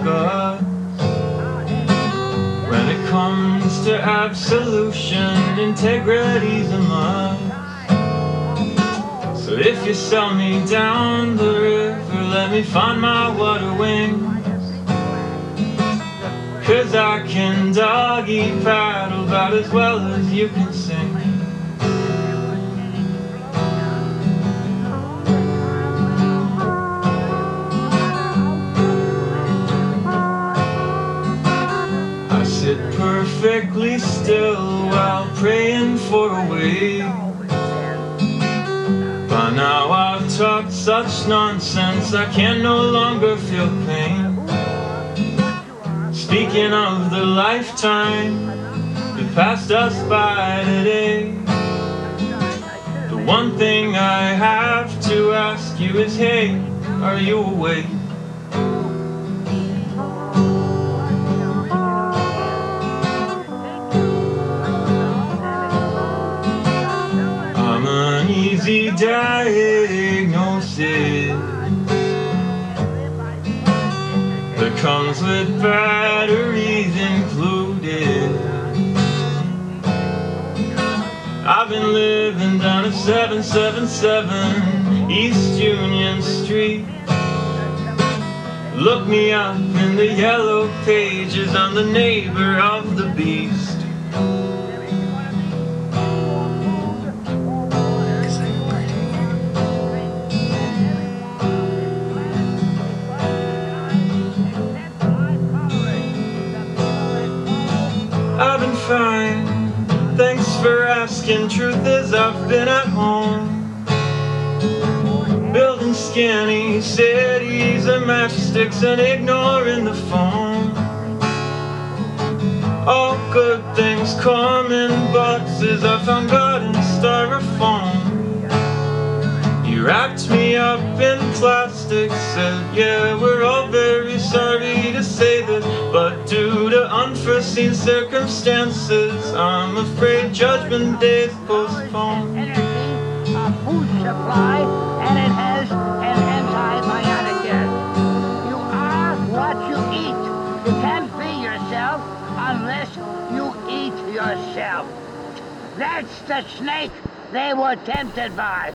God. When it comes to absolution, integrity's a must. So if you sell me down the river, let me find my water wings. 'Cause I can doggy paddle about as well as you can sing. I sit perfectly still while praying for a wave. By now I've talked such nonsense I can no longer feel pain. Speaking of the lifetime that passed us by today, the one thing I have to ask you is, hey, are you awake? I'm an easy diagnosis that comes with batteries included. I've been living down at 777 East Union Street. Look me up in the yellow pages, I'm the neighbor of the beast. I've been fine, thanks for asking. Truth is I've been at home, building skinny cities and matchsticks and ignoring the phone. All good things come in boxes, I found God in styrofoam. He wrapped me up in plastic, said, yeah, we're all very sorry to say this, but due to unforeseen circumstances, I'm afraid Judgment Day's postponed. Energy, food supply, and it has an antibiotic in it. You are what you eat. You can't be yourself unless you eat yourself. That's the snake they were tempted by.